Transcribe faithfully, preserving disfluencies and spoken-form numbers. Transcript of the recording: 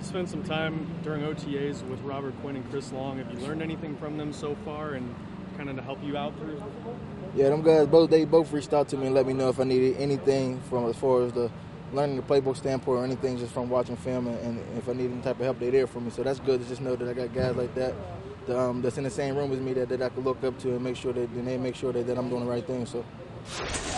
spent some time during O T As with Robert Quinn and Chris Long. Have you learned anything from them so far, and kind of to help you out through? Yeah, them guys both they both reached out to me and let me know if I needed anything from as far as the learning the playbook standpoint or anything just from watching film, and, and if I need any type of help, they're there for me. So that's good to just know that I got guys like that, that um, that's in the same room as me that, that I can look up to and make sure that and they make sure that, that I'm doing the right thing. So.